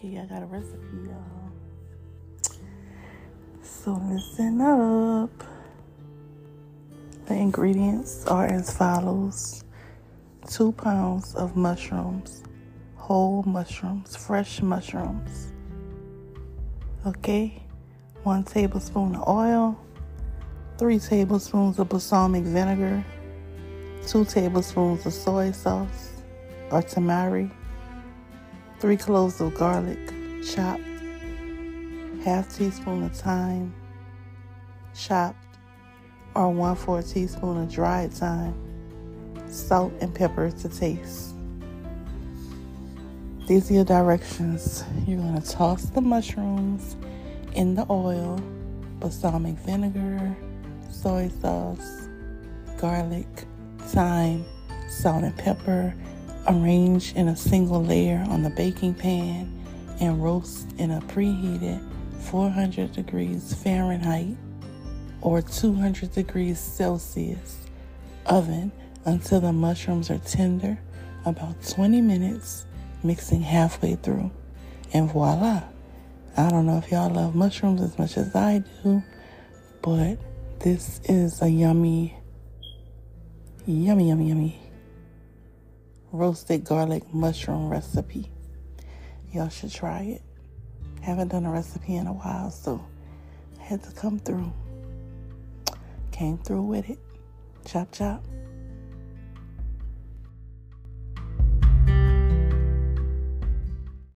Okay, I got a recipe, y'all. So listen up. The ingredients are as follows: 2 pounds of mushrooms, whole mushrooms, fresh mushrooms. Okay, 1 tablespoon of oil, 3 tablespoons of balsamic vinegar, 2 tablespoons of soy sauce or tamari, 3 cloves of garlic chopped, half teaspoon of thyme chopped, or 1/4 teaspoon of dried thyme, salt and pepper to taste. These are your directions. You're going to toss the mushrooms in the oil, balsamic vinegar, soy sauce, garlic, thyme, salt and pepper. Arrange in a single layer on the baking pan and roast in a preheated 400 degrees Fahrenheit or 200 degrees Celsius oven until the mushrooms are tender, about 20 minutes, mixing halfway through. And voila! I don't know if y'all love mushrooms as much as I do, but this is a yummy roasted garlic mushroom recipe. Y'all should try it. Haven't done a recipe in a while, so I had to come through. Came through with it. Chop, chop.